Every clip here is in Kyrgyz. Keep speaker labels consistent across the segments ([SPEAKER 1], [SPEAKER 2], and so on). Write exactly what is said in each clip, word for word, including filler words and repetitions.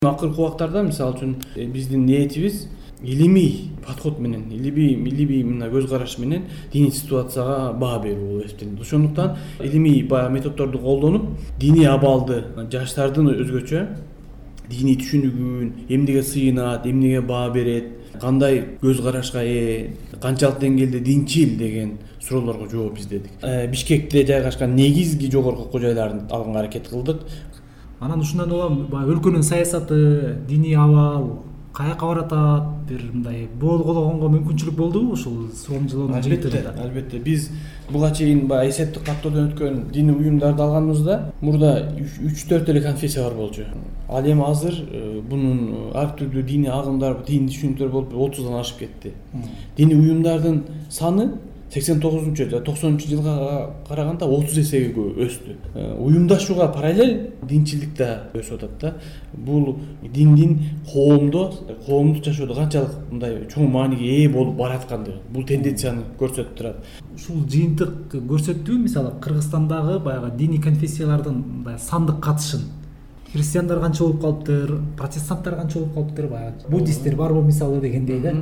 [SPEAKER 1] Акыркы убактарда мисалы үчүн биздин ниетибиз илимий подход менен, илимий илимий мына көз караш менен диний ситуацияга баа берүү болуп эсептелет. Ошондуктан илимий баягы методдорду колдонуп, диний абалды, жаштардын өзгөчө диний түшүнүгүн, эмнеге сыйынат, эмнеге баа берет, кандай көз карашка ээ, канчалык деңгээлде динчил деген суроолорго жооп издедик. Бишкекте жайгашкан негизги жогорку окуу жайларын алганга аракет кылдык.
[SPEAKER 2] Анан ушундан улам баягы өлкөнүн саясаты, диний абал каяка баратат, бир мындай болгологонго мүмкүнчүлүк болдубу ушул сурамжылоонун жыйынтыгында?
[SPEAKER 1] Албетте, албетте. Биз буга чейин баягы эсептик каттоодон өткөн диний уюмдарды алганыбызда мурда үч төрт эле конфессия бар болчу. Ал эми азыр бунун ар түрдүү диний агымдар, диний түшүнүктөр болуп отуздан ашып кетти. Диний уюмдардын саны сексен тогузунчу же токсонунчу жылга караганда отуз эсеге өстү. Уюмдашууга параллель динчилдик да өсүп атат да. Бул диндин коомдо, коомдук жашоодо канчалык мындай чоң мааниге ээ болуп бараткандыгы бул тенденцияны көрсөтүп турат.
[SPEAKER 2] Ушул жыйынтык көрсөттү, мисалы Кыргызстандагы баягы диний конфессиялардын мындай сандык катышын. Христиандар канча болуп калыптыр, протестанттар канча болуп калыптыр, баягы буддисттер барбы мисалы дегендей да.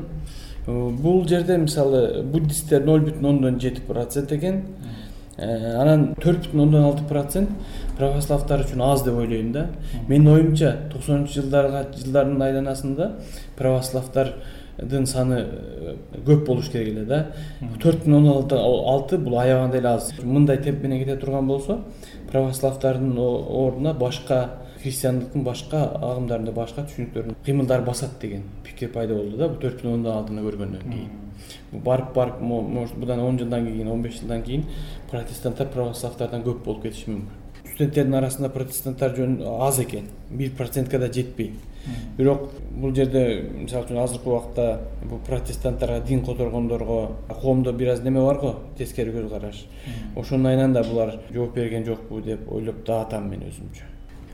[SPEAKER 1] Бул жерде мисалы буддисттер ноль бүтүн ондон жети процент экен. Анан төрт бүтүн ондон алты процент православдар үчүн аз деп ойлойм да. Менин оюмча токсонунчу жылдарга жылдардын айланасында православдардын саны көп болуш керек эле да. төрт бүтүн ондон алты бул аябаганда эле аз. Мындай темп менен кете турган болсо православдардын ордуна башка христиандыктын башка агымдарында башка түшүнүктөрдүн кыймылдар басат деген пикир пайда болду да. Бул төрт бүтүн ондон алтыны көргөндөн кийин. Барып барып может будан он жылдан кийин, он беш жылдан кийин протестанттар православдардан көп болуп кетиши мүмкүн. Студенттердин арасында протестанттар жөн аз экен, бир процентке да жетпей. Бирок бул жерде мисалы үчүн азыркы убакта бул протестанттарга дин которгондорго коомдо бир аз неме бар го, тескери көз караш. Ошонун айынан да булар жооп берген жокпу деп ойлоп да атам мен өзүмчө.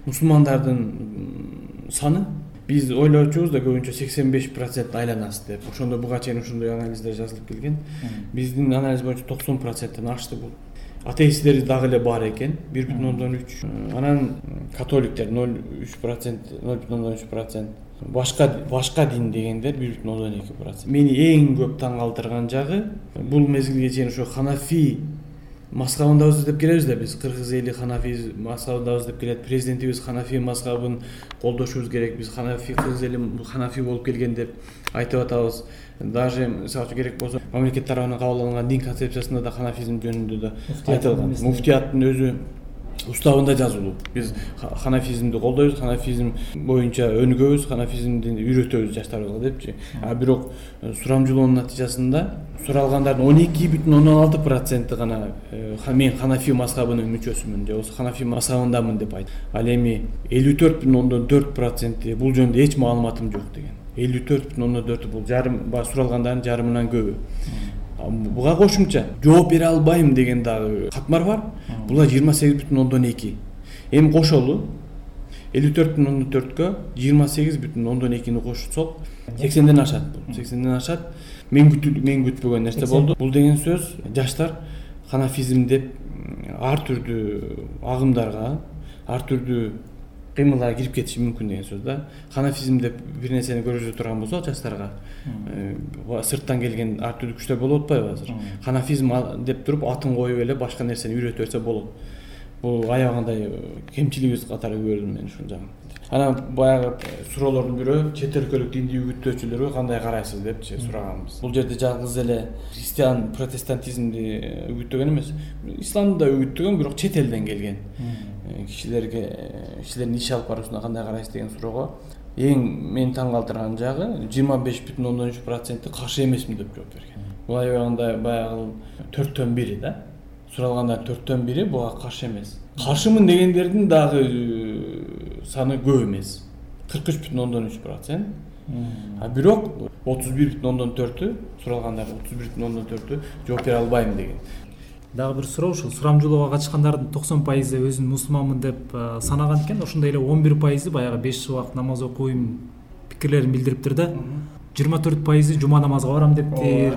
[SPEAKER 1] Мусулмандардын саны биз ойлочубуз да көбүнчө сексен беш процент айланасы деп. Ошондо буга чейин ушундай анализдер жазылып келген. Биздин анализ боюнча токсон проценттен ашты бул. Атеисттер дагы эле бар экен, бир бүтүн ондон үч. Анан католиктер ноль бүтүн үч процент, ноль бүтүн ондон үч процент. Башка башка дин дегендер бир бүтүн ондон эки процент. Мени эң көп таң калтырган жагы бул мезгилге чейин ошо ханафи мазхабындабыз деп келебиз да, биз кыргыз эли ханафи мазхабындабыз деп келет. Президентибиз ханафи мазхабын колдошубуз керек, биз ханафи кыргыз эли ханафи болуп келген деп айтып атабыз. Даже мисалы үчүн керек болсо мамлекет тарабынан кабыл алынган дин концепциясында да ханафизм жөнүндө да айтылган. Муфтияттын өзү уставында жазылуу. Биз ханафизмди колдойбуз, ханафизм боюнча өнүгөбүз, ханафизмди үйрөтөбүз жаштарыбызга депчи. А бирок сурамжылоонун натыйжасында суралгандардын он эки бүтүн ондон алты проценти гана мен ханафи мазхабынын мүчөсүмүн же болбосо ханафи мазхабындамын деп айтты. Ал эми элүү төрт бүтүн ондон төрт проценти бул жөнүндө эч маалыматым жок деген. элүү төрт бүтүн ондон төртү бул жарым суралгандардын жарымынан көбү. Буга кошумча жооп бере албайм деген дагы катмар бар. Булар жыйырма сегиз бүтүн ондон эки. Эми кошолу элүү төрт бүтүн ондон төрткө жыйырма сегиз бүтүн ондон экини кошсок сексенден ашат бул. сексенден ашат. Мен күтүп мен күтпөгөн нерсе болду. Бул деген сөз жаштар ханафизм деп ар түрдүү агымдарга, ар түрдүү кыймылдарга кирип кетиши мүмкүн деген сөз да. Ханафизм деп бир нерсени көрсөтө турган болсо жаштарга сырттан келген ар түрдүү күчтөр болуп атпайбы азыр. Ханафизм деп туруп атын коюп эле башка нерсени үйрөтө берсе болот. Бул аябагандай кемчилигибиз катары көрдүм мен ушул жагын. Анан баягы суроолордун бирөө чет өлкөлүк динди үгүттөөчүлөргө кандай карайсыз депчи сураганбыз. Бул жерде жалгыз эле христиан протестантизмди үгүттөгөн эмес, исламды да үгүттөгөн, бирок чет элден келген кишилерге кишилердин иш алып баруусуна кандай карайсыз деген суроого эң мени таң калтырган жагы жыйырма беш бүтүн ондон үч проценти каршы эмесмин деп жооп берген. Бул аябагында баягы төрттөн бири да. Суралгандардын төрттөн бири буга каршы эмес. Каршымын дегендердин дагы саны көп эмес. кырк үч бүтүн ондон үч процент. А бирок отуз бир бүтүн ондон төртү суралгандардын отуз бир бүтүн ондон төртү жооп бере албайм деген.
[SPEAKER 2] Дагы бир суроо, ушул сурамжылоого катышкандардын токсон пайызы өзүн мусулманмын деп санаган экен. Ошондой эле он бир пайызы баягы беш убакыт намаз окуйм пикирлерин билдириптир да. жыйырма төрт пайызы жума намазга барам дептир.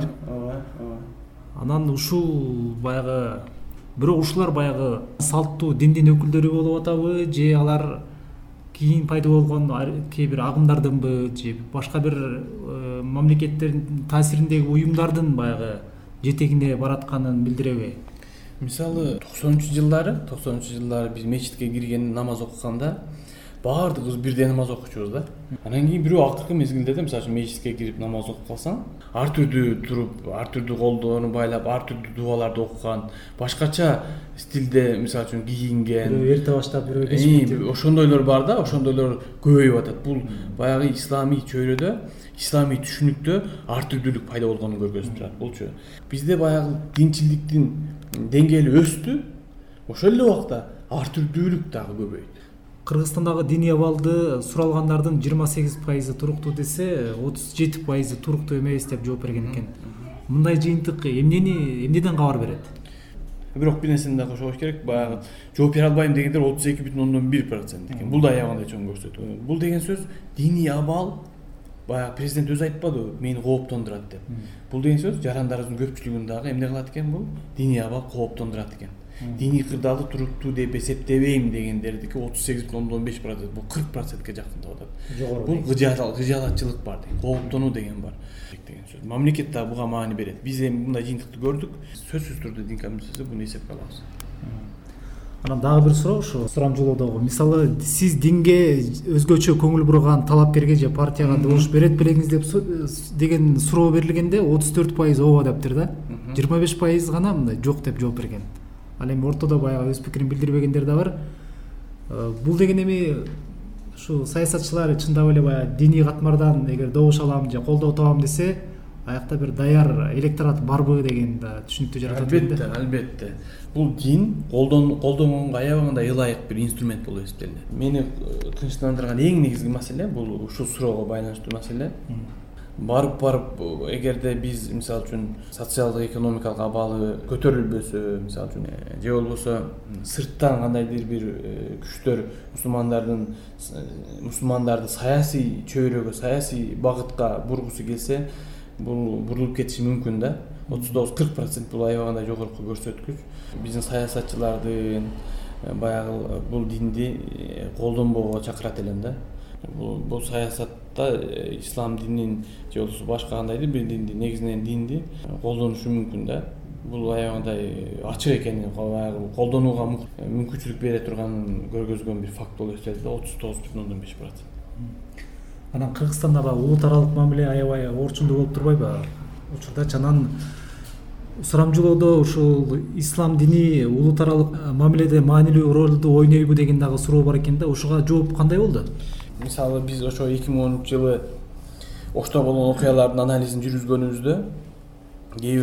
[SPEAKER 2] Анан ушул баягы бирок ушулар баягы салттуу диндин өкүлдөрү болуп атабы же алар кийин пайда болгон кээ бир агымдардынбы же башка бир мамлекеттердин таасириндеги уюмдардын баягы жетегине баратканын билдиреби?
[SPEAKER 1] Мисалы токсонунчу жылдары токсонунчу жылдары биз мечитке кирген, намаз окуганда баардыгыбыз бирдей намаз окучубуз да. Анан кийин бирөө акыркы мезгилде мисалы үчүн мечитке кирип намаз окуп калсаң, ар түрдүү туруп, ар түрдүү колдоону байлап, ар түрдүү дуаларды окуган, башкача стилде мисалы үчүн кийинген,
[SPEAKER 2] бирөө эрте баштап, бирөө кеч бүтүп,
[SPEAKER 1] ошондойлор бар да, ошондойлор көбөйүп атат. Бул баягы исламий чөйрөдө, исламий түшүнүктө ар түрдүүлүк пайда болгонун көргөзүп турат. Булчу бизде баягы динчиликтин деңгээли өстү, ошол эле убакта ар түрдүүлүк дагы көбөйдү.
[SPEAKER 2] Кыргызстандагы диний абалды суралгандардын жыйырма сегиз пайызы туруктуу десе, отуз жети пайызы туруктуу эмес деп жооп берген экен. Мындай жыйынтык эмнени эмнеден кабар берет?
[SPEAKER 1] Бирок бир нерсени да кошобош керек. Баягы жооп бере албайм дегендер отуз эки бүтүн ондон бир процент экен. Бул да аябагандай чоң көрсөтүү. Бул деген сөз диний абал, баягы президент өзү айтпадыбы, мени кооптондурат деп. Бул деген сөз жарандарыбыздын көпчүлүгүн дагы эмне кылат экен бул? Диний абал кооптондурат экен. Диний кырдаалды туруктуу деп эсептебейм дегендердики отуз сегиз бүтүн ондон беш процент, бул кырк процентке жакындап атат. Бул гыжаалатчылык бар, кооптонуу деген бар деген сөз. Мамлекет да буга маани берет. Биз эми мындай жыйынтыкты көрдүк. Сөзсүз түрдө дин комиссиясы буну эсепке алабыз.
[SPEAKER 2] Анан дагы бир суроо ушу сурамжылоодогу. Мисалы, сиз динге өзгөчө көңүл бурган талапкерге же партияга добуш берет белеңиз деп деген суроо берилгенде отуз төрт пайыз ооба дептир да. жыйырма беш пайыз гана мындай жок деп жооп берген. Ал эми ортодо баягы өз пикирин билдирбегендер да бар. Бул деген эми ушу саясатчылар чындап эле баягы диний катмардан эгер добуш алам же колдоо табам десе, аякта бир даяр электорат барбы деген да түшүнүктү жаратат.
[SPEAKER 1] Албетте, албетте. Бул дин колдонгонго аябагандай ылайык бир инструмент болуп эсептелинет. Мени тынчтандырган эң негизги маселе бул ушул суроого байланыштуу маселе. Барып барып эгерде биз мисалы үчүн социалдык экономикалык абалы көтөрүлбөсө, мисалы үчүн же болбосо сырттан кандайдыр бир күчтөр мусулмандардын мусулмандарды саясий чөйрөгө, саясий багытка бургусу келсе, бул бурулуп кетиши мүмкүн да. отуз тогуз кырк процент бул аябагандай жогорку көрсөткүч. Биздин саясатчылардын баягы бул динди колдонбоого чакырат элем да. Бул бул саясатта ислам динин же болбосо башка кандайдыр бир динди, негизинен динди колдонушу мүмкүн да. Бул аябагандай ачык экенин, баягы колдонууга мүмкүнчүлүк бере турганын көргөзгөн бир факт болуп эсептелет да, отуз тогуз бүтүн ондон беш процент.
[SPEAKER 2] Анан Кыргызстанда улут аралык мамиле аябай орчундуу болуп турбайбы учурдачы? Анан сурамжылоодо ушул ислам дини улут аралык мамиледе маанилүү ролду ойнойбу деген дагы суроо бар экен да. Ушуга жооп кандай болду?
[SPEAKER 1] Мисалы, биз ошо эки миң онунчу жылы Ошто болгон окуялардын анализин жүргүзгөнүбүздө кээ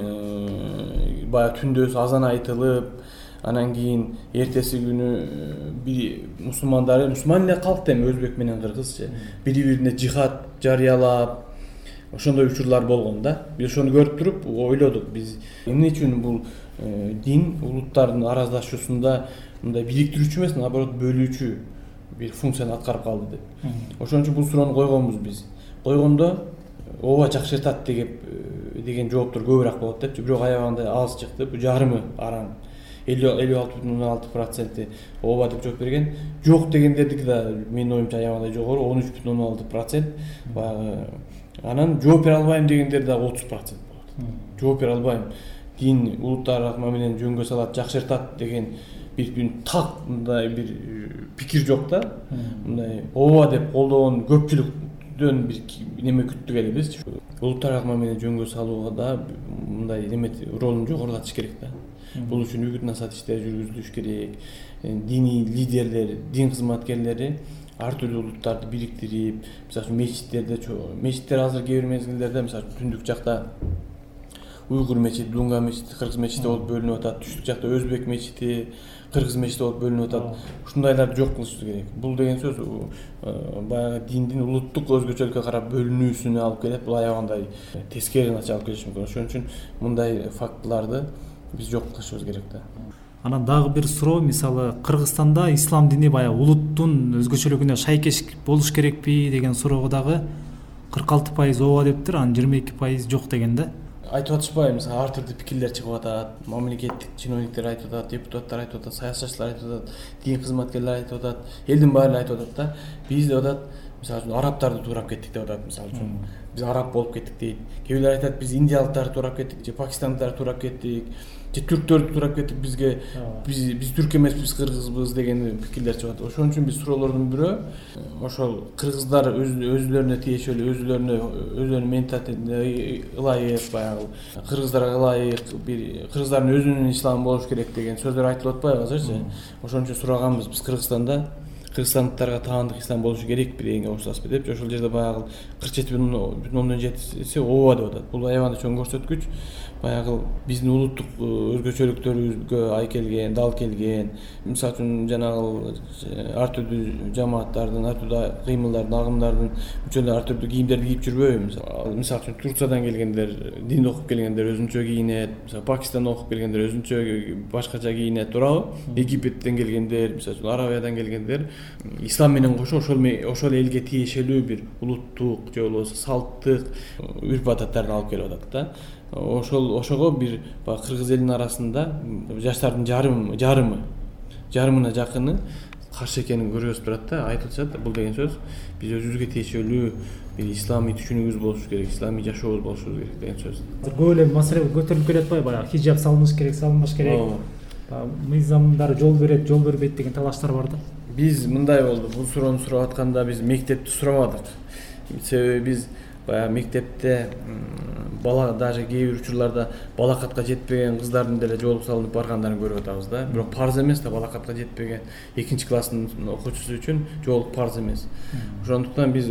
[SPEAKER 1] бир баягы түндөсү азан айтылып, анан кийин эртеси күнү бир мусулмандар, мусулман эле калк да, эми өзбек менен кыргызчы, бири-бирине жихад жарыялап, ошондой учурлар болгон да. Биз ошону көрүп туруп ойлодук, биз эмне үчүн бул дин улуттардын араздашуусунда мындай бириктирүүчү эмес, наоборот бөлүүчү бир функцияны аткарып калды деп. Ошон үчүн бул суроону койгонбуз биз. Койгондо ооба жакшыртат деп деген жооптор көбүрөөк болот депчи, бирок аябагандай аз чыкты. Бул жарымы араң элүү алты бүтүн ондон алты проценти ооба деп жооп берген. Жок дегендердики да менин оюмча аябагандай жогору, он үч бүтүн ондон алты процент. Баягы анан жооп бере албайм дегендер да отуз процент болот. Жооп бере албайм, дин улуттаралык мамилени жөнгө салат, жакшыртат деген бир күн так мындай бир пикир жок да. Мындай ооба деп колдогон көпчүлүктөн бир неме күттүк эле биз. Улуттаралык мамилени жөнгө салууга да мындай неме ролун жогорулатыш керек да. Бул үчүн үгүт насаат иштери жүргүзүлүш керек. Диний лидерлер, дин кызматкерлери ар түрдүү улуттарды бириктирип, мисалы мечиттерде, мечиттер азыр кээ бир мезгилдерде, мисалы түндүк жакта уйгур мечити, дунга мечити, кыргыз мечити болуп бөлүнүп атат. Түштүк жакта өзбек мечити, кыргыз мечити болуп бөлүнүп атат. Ушундайларды жок кылышыбыз керек. Бул деген сөз баягы диндин улуттук өзгөчөлүккө карап бөлүнүүсүнө алып келет. Бул аябагандай тескери начар алып келиши мүмкүн. Ошон үчүн мындай фактыларды биз жок кылышыбыз керек да.
[SPEAKER 2] Анан дагы бир суроо, мисалы Кыргызстанда ислам дини баягы улуттун өзгөчөлүгүнө шайкеш болуш керекпи деген суроого дагы кырк алты пайыз ооба дептир, анан жыйырма эки пайыз жок деген да.
[SPEAKER 1] айтып атышпайбы, мисалы ар түрдүү пикирлер чыгып атат, мамлекеттик чиновниктер айтып атат, депутаттар айтып атат, саясатчылар айтып атат, дин кызматкерлери айтып атат, элдин баары айтып атат да. Биз деп атат, мисалы үчүн арабтарды туурап кеттик деп атат, мисалы үчүн. Биз араб болуп кеттик дейт. Кээ бирлер айтат, биз индиялыктарды туурап кеттик, же пакистандыктарды туурап кеттик, же түрктөрдү туурап кеттик, бизге биз биз түрк эмеспиз, биз кыргызбыз деген пикирлер чыгат. Ошон үчүн биз суроолордун бирөө ошол кыргыздар өзүлөрүнө тиешелүү, өзүлөрүнө өзүлөрүнүн менталитетине ылайык, баягы кыргыздарга ылайык бир кыргыздардын өзүнүн исламы болуш керек деген сөздөр айтылып атпайбы азырчы. Ошон үчүн сураганбыз биз Кыргызстанда кыргызстандыктарга таандык ислам болушу керек бирегиңе кошуласызбы деп. Ошол жерде баягы кырк жети бүтүн ондон жетиси ооба деп атат. Бул аябаганда чоң көрсөткүч. Баягы биздин улуттук өзгөчөлүктөрүбүзгө ай келген, дал келген. Мисалы үчүн жанагы ар түрдүү жамааттардын, ар түрдүү кыймылдардын, агымдардын мүчөлөрү ар түрдүү кийимдерди кийип жүрбөйбү? Мисалы үчүн Турциядан келгендер, дин окуп келгендер өзүнчө кийинет, мисалы Пакистандан окуп келгендер өзүнчө башкача кийинет, туурабы? Египеттен келгендер, мисалы үчүн Арабиядан келгендер ислам менен кошо ошол ошол элге тиешелүү бир улуттук же болбосо салттык үрп адаттарды алып келип атат да. Ошол ошого бир баягы кыргыз элинин арасында жаштардын жарым жарымы жарымына жакыны каршы экенин көрүбүз турат да. Айтылышат, бул деген сөз биз өзүбүзгө тиешелүү бир исламий түшүнүгүбүз болушу керек, исламий жашообуз болушу керек деген сөз.
[SPEAKER 2] Көп эле маселе көтөрүлүп келе атпайбы? Баягы хижаб салыныш керек, салынбаш керек. Мыйзамдар жол берет, жол бербейт деген талаштар бар да.
[SPEAKER 1] Биз мындай болду, бул суроону сурап атканда биз мектепти сурабадык. Себеби биз баягы мектепте бала даже кээ бир учурларда балакатка жетпеген кыздардын деле жоолук салынып баргандарын көрүп атабыз да. Бирок парз эмес да, балакатка жетпеген экинчи класстын окуучусу үчүн жоолук парз эмес. Ошондуктан биз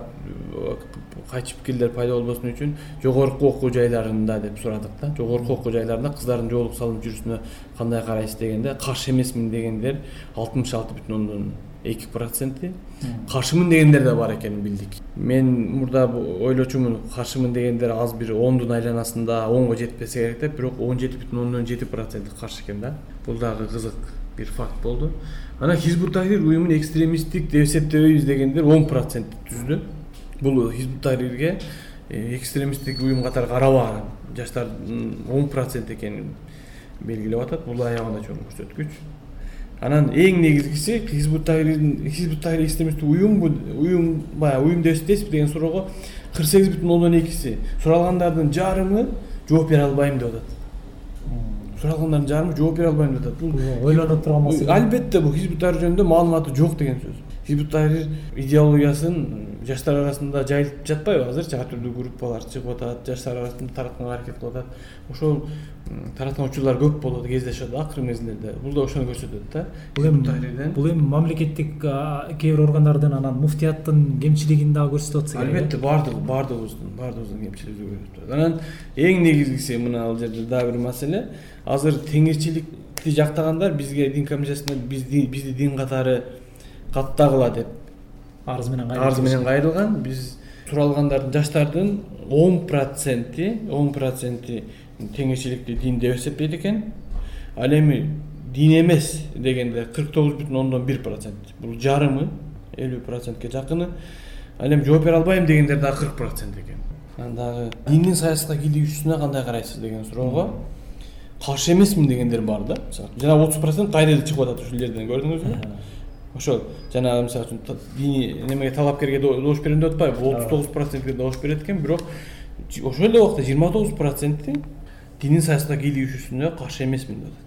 [SPEAKER 1] кайчы пикирлер пайда болбосун үчүн жогорку окуу жайларында деп сурадык да. Жогорку окуу жайларында кыздардын жоолук салынып жүрүшүнө кандай карайсыз дегенде, каршы эмесмин дегендер алтымыш алты бүтүн ондон эки проценти, каршымын дегендер да бар экенин билдик. Мен мурда ойлочумун, каршымын дегендер аз бир ондун айланасында, онго жетпесе керек деп, бирок он жети бүтүн ондон жети процент каршы экен да. Бул дагы кызык бир факт болду. Анан Хизбут Тахрир уюмун экстремисттик деп эсептебейбиз дегендер он процент түздү. Бул Хизбут Тахрирге экстремисттик уюм катары карабаган жаштардын он процент экенин белгилеп атат. Бул аябагында чоң көрсөткүч. Анан эң негизгиси Хизбут Тахрирдин Хизбут Тахрир экстремисттик уюмбу, уюм баягы уюм десизби деген суроого кырк сегиз бүтүн ондон экиси суралгандардын жарымы жооп бере албайм деп атат. Суралгандардын жарымы жооп бере албайм деп атат. Бул
[SPEAKER 2] ойлонуп турган маселе.
[SPEAKER 1] Албетте бул Хизбут Тахрир жөнүндө маалыматы жок деген сөз. Хизбут Тахрир идеологиясын жаштар арасында жайылып жатпайбы азырчы? Ар түрдүү группалар чыгып атат, жаштар арасында таратканга аракет кылып атат. Ошол тараткан учурлар көп болот, кездешет акыркы мезгилдерде. Бул да ошону көрсөтөт да.
[SPEAKER 2] Бул эми бул эми мамлекеттик кээ бир органдардын, анан муфтияттын кемчилигин дагы көрсөтүп атса керек.
[SPEAKER 1] Албетте, бардыгы, бардыгыбыздын, бардыгыбыздын кемчилигин көрсөтүп атат. Анан эң негизгиси мына ал жерде дагы бир маселе, азыр теңирчиликти жактагандар бизге дин комиссиясына бизди бизди дин катары каттагыла деп арыз менен кайрылган. Арыз менен кайрылган. Биз суралгандардын жаштардын он проценти, он проценти теңирчиликти дин деп эсептейт экен. Ал эми дин эмес дегенде кырк тогуз бүтүн ондон бир процент. Бул жарымы, элүү процентке жакыны. Ал эми жооп бере албайм дегендер дагы кырк процент экен. Анан дагы диндин саясатка кийлигишүүсүнө кандай карайсыз деген суроого каршы эмесмин дегендер бар да. Жана отуз процент кайра эле чыгып атат ушул жерден, көрдүңүзбү? Ошол жанагы мисалы үчүн диний немеге талапкерге добуш берем деп атпайбы? отуз тогуз процентке добуш берет экен, бирок ошол эле убакта жыйырма тогуз проценти диндин саясатка кийлигишүүсүнө каршы эмесмин деп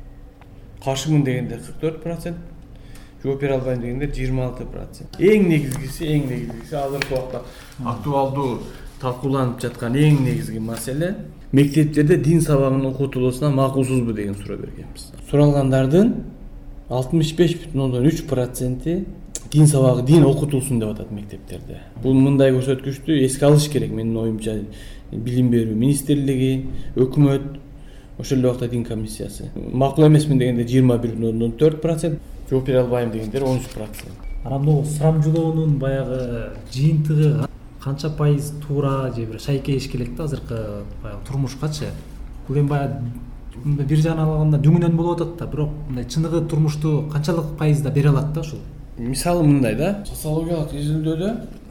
[SPEAKER 1] атат. Каршымын дегендер кырк төрт процент, жооп бере албайм дегендер жыйырма алты процент. Эң негизгиси, эң негизгиси азыркы убакта актуалдуу талкууланып жаткан эң негизги маселе мектептерде дин сабагынын окутулуусуна макулсузбу деген суроо бергенбиз. Суралгандардын алтымыш беш бүтүн ондон үч проценти дин сабагы, дин окутулсун деп атат мектептерде. Бул мындай көрсөткүчтү эске алыш керек менин оюмча. Билим берүү министрлиги, өкмөт, ошол эле убакта дин комиссиясы. Макул эмесмин дегенде жыйырма бир бүтүн ондон төрт процент, жооп бере албайм дегендер он үч процент.
[SPEAKER 2] Анан бул сурамжылоонун баягы жыйынтыгы канча пайыз туура же бир шайке иш келет да азыркы баягы турмушкачы? Бул эми баягы бир жагынан алганда дүңүнөн болуп атат да, бирок мындай чыныгы турмушту канчалык пайызда бере алат да ушул?
[SPEAKER 1] Мисалы мындай да, социологиялык изилдөөдө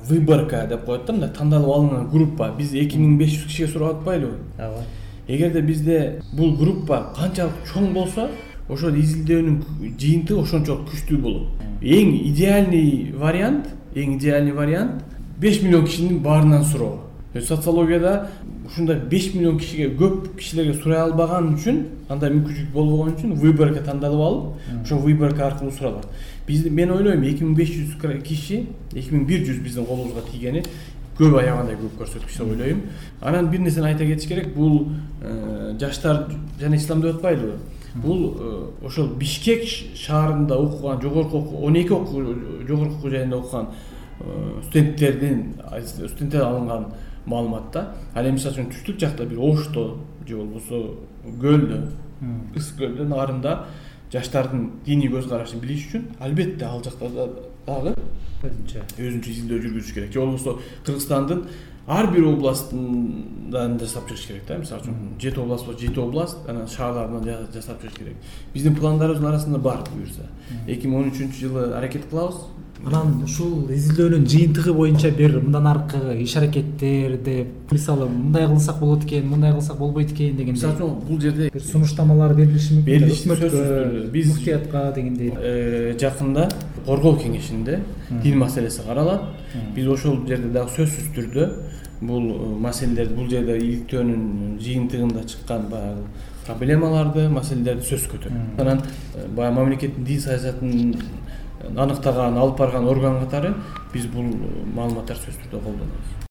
[SPEAKER 1] выборка деп коет да, мындай тандалып алынган группа. Биз эки миң беш жүз кишиге сурап атпайлыбы?
[SPEAKER 2] ооба.
[SPEAKER 1] Эгерде бизде бул группа канчалык чоң болсо, ошол изилдөөнүн жыйынтыгы ошончолук күчтүү болот. Эң идеальный вариант, эң идеальный вариант беш миллион кишинин баарынан суроо. Социологияда ушундай беш миллион кишиге, көп кишилерге сурай албаган үчүн, андай мүмкүнчүлүк болбогон үчүн выборка тандалып алып, ошо выборка аркылуу суралат. Биз, мен ойлойм, эки миң беш жүз киши, эки миң бир жүз биздин колубузга тийгени көп аягандай көп көрсөткүч деп ойлойм. Анан бир нерсени айта кетиш керек, бул жаштар жана ислам деп атпайлыбы? Бул ошол Бишкек шаарында окуган, жогорку он эки жогорку окуу жайында окуган студенттердин студенттер алынган маалыматта. Ал эми мисалы үчүн түштүк жакта бир Ошто же болбосо Көлдө, Ысык Көлдө нарында жаштардын диний көз карашын билиш үчүн албетте ал жакта дагы өзүнчө өзүнчө изилдөө жүргүзүш керек. Же болбосо Кыргызстандын ар бир областынан жасап чыгыш керек да. Мисалы үчүн жети област болсо жети област, анан шаарлардан жасап чыгыш керек. Биздин пландарыбыздын арасында бар буюрса. эки миң он үчүнчү жылы аракет кылабыз.
[SPEAKER 2] Анан ушул изилдөөнүн жыйынтыгы боюнча бир мындан аркы иш аракеттер деп, мисалы мындай кылсак болот экен, мындай кылсак болбойт экен дегендей.
[SPEAKER 1] Мисалы үчүн бул жерде
[SPEAKER 2] бир сунуштамалар берилиши мүмкүн.
[SPEAKER 1] Берилиши сөзсүз.
[SPEAKER 2] Биз муфтиятка дегендей.
[SPEAKER 1] Жакында коргоо кеңешинде дин маселеси каралат. Биз ошол жерде дагы сөзсүз түрдө бул маселелерди, бул жерде иликтөөнүн жыйынтыгында чыккан баягы проблемаларды, маселелерди сөз көтөрөт. Анан баягы мамлекеттин дин саясатын аныктаган, алып барган орган катары биз бул маалыматтарды сөзсүз түрдө колдонобуз.